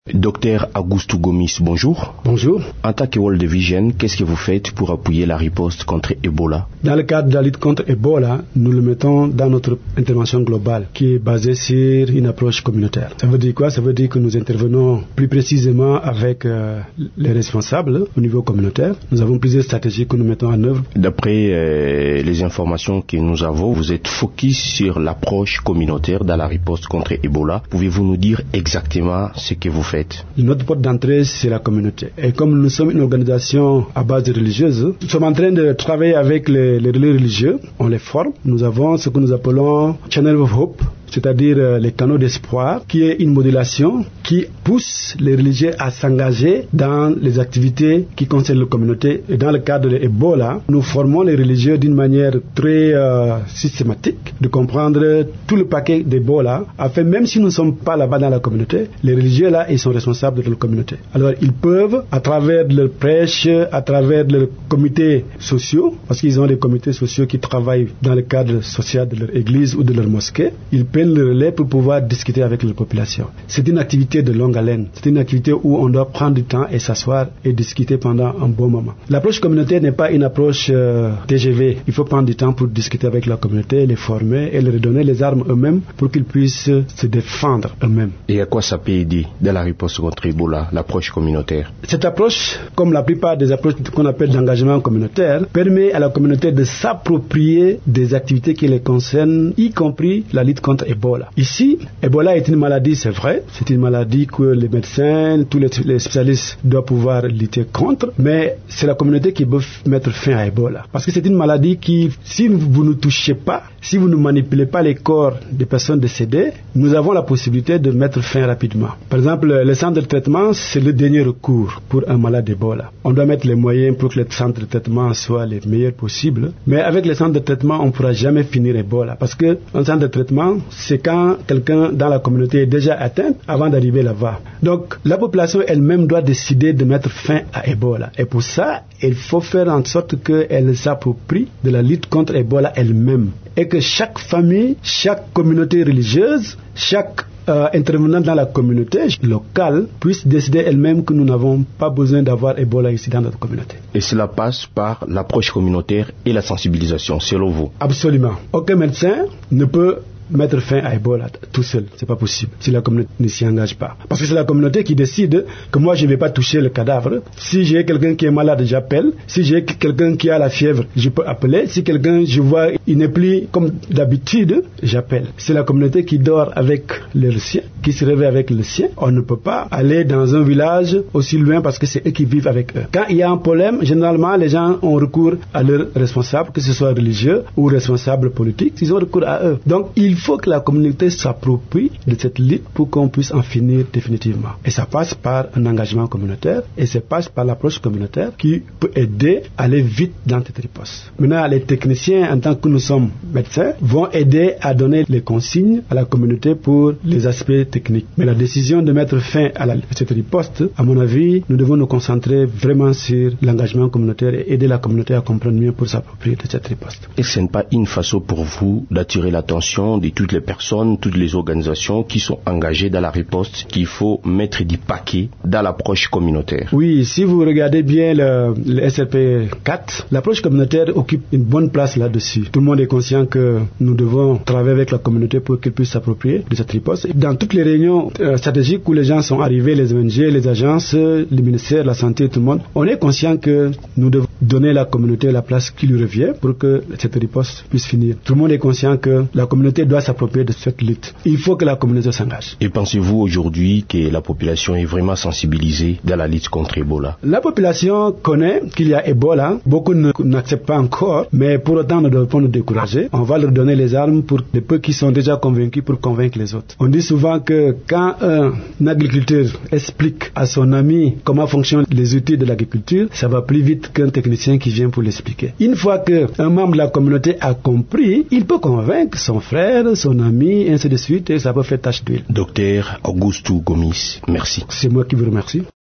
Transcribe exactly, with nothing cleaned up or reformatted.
Docteur Augusto Gomis, bonjour. Bonjour. En tant que World Vision, qu'est-ce que vous faites pour appuyer la riposte contre Ebola? Dans le cadre de la lutte contre Ebola, nous le mettons dans notre intervention globale qui est basée sur une approche communautaire. Ça veut dire quoi? Ça veut dire que nous intervenons plus précisément avec euh, les responsables au niveau communautaire. Nous avons plusieurs stratégies que nous mettons en œuvre. D'après euh, les informations que nous avons, vous êtes focus sur l'approche communautaire dans la riposte contre Ebola. Pouvez-vous nous dire exactement ce que vous faites? Notre porte d'entrée, c'est la communauté. Et comme nous sommes une organisation à base religieuse, nous sommes en train de travailler avec les, les relais religieux. On les forme. Nous avons ce que nous appelons Channel of Hope, c'est-à-dire euh, les canaux d'espoir, qui est une modulation qui pousse les religieux à s'engager dans les activités qui concernent la communauté. Et dans le cadre de l'Ebola, nous formons les religieux d'une manière très euh, systématique de comprendre tout le paquet d'Ebola, afin, même si nous ne sommes pas là-bas dans la communauté, les religieux là, ils sont responsables de leur communauté. Alors, ils peuvent, à travers leurs prêches, à travers leurs comités sociaux, parce qu'ils ont des comités sociaux qui travaillent dans le cadre social de leur église ou de leur mosquée, ils prennent le relais pour pouvoir discuter avec la population. C'est une activité de longue haleine. C'est une activité où on doit prendre du temps et s'asseoir et discuter pendant un bon moment. L'approche communautaire n'est pas une approche euh, T G V. Il faut prendre du temps pour discuter avec la communauté, les former et leur donner les armes eux-mêmes pour qu'ils puissent se défendre eux-mêmes. Et à quoi ça peut aider dans la riposte contre Ebola, l'approche communautaire? Cette approche, comme la plupart des approches qu'on appelle d'engagement communautaire, permet à la communauté de s'approprier des activités qui les concernent, y compris la lutte contre Ebola. Ici, Ebola est une maladie, c'est vrai. C'est une maladie que les médecins, tous les, les spécialistes doivent pouvoir lutter contre, mais c'est la communauté qui peut mettre fin à Ebola. Parce que c'est une maladie qui, si vous ne touchez pas, si vous ne manipulez pas les corps des personnes décédées, nous avons la possibilité de mettre fin rapidement. Par exemple, le centre de traitement, c'est le dernier recours pour un malade d'Ebola. On doit mettre les moyens pour que les centres de traitement soient les meilleurs possibles, mais avec les centres de traitement, on ne pourra jamais finir Ebola. Parce que un centre de traitement, c'est quand quelqu'un dans la communauté est déjà atteint avant d'arriver là-bas. Donc, la population elle-même doit décider de mettre fin à Ebola. Et pour ça, il faut faire en sorte qu'elle s'approprie de la lutte contre Ebola elle-même. Et que chaque famille, chaque communauté religieuse, chaque euh, intervenant dans la communauté locale puisse décider elle-même que nous n'avons pas besoin d'avoir Ebola ici dans notre communauté. Et cela passe par l'approche communautaire et la sensibilisation, selon vous? Absolument. Aucun médecin ne peut mettre fin à Ebola tout seul, c'est pas possible si la communauté ne s'y engage pas. Parce que c'est la communauté qui décide que moi je ne vais pas toucher le cadavre. Si j'ai quelqu'un qui est malade, j'appelle. Si j'ai quelqu'un qui a la fièvre, je peux appeler. Si quelqu'un, je vois, il n'est plus comme d'habitude, j'appelle. C'est la communauté qui dort avec le sien, qui se réveille avec le sien. On ne peut pas aller dans un village aussi loin parce que c'est eux qui vivent avec eux. Quand il y a un problème, généralement les gens ont recours à leurs responsables, que ce soit religieux ou responsables politiques, ils ont recours à eux. Donc il Il faut que la communauté s'approprie de cette lutte pour qu'on puisse en finir définitivement. Et ça passe par un engagement communautaire et ça passe par l'approche communautaire qui peut aider à aller vite dans cette riposte. Maintenant, les techniciens, en tant que nous sommes médecins, vont aider à donner les consignes à la communauté pour les aspects techniques. Mais la décision de mettre fin à, la, à cette riposte, à mon avis, nous devons nous concentrer vraiment sur l'engagement communautaire et aider la communauté à comprendre mieux pour s'approprier de cette riposte. Et ce n'est pas une façon pour vous d'attirer l'attention de toutes les personnes, toutes les organisations qui sont engagées dans la riposte, qu'il faut mettre du paquet dans l'approche communautaire? Oui, si vous regardez bien le, le S R P quatre, l'approche communautaire occupe une bonne place là-dessus. Tout le monde est conscient que nous devons travailler avec la communauté pour qu'elle puisse s'approprier de cette riposte. Dans toutes les réunions euh, stratégiques où les gens sont arrivés, les O N G, les agences, les ministères, la santé, tout le monde, on est conscient que nous devons donner à la communauté la place qui lui revient pour que cette riposte puisse finir. Tout le monde est conscient que la communauté doit s'approprier de cette lutte. Il faut que la communauté s'engage. Et pensez-vous aujourd'hui que la population est vraiment sensibilisée dans la lutte contre Ebola? La population connaît qu'il y a Ebola. Beaucoup n'acceptent pas encore, mais pour autant ne doivent pas nous décourager. On va leur donner les armes pour les peu qui sont déjà convaincus pour convaincre les autres. On dit souvent que quand un agriculteur explique à son ami comment fonctionnent les outils de l'agriculture, ça va plus vite qu'un technicien qui vient pour l'expliquer. Une fois qu'un membre de la communauté a compris, il peut convaincre son frère, son ami, et ainsi de suite, et ça peut faire tache d'huile. Docteur Augusto Gomis, merci. C'est moi qui vous remercie.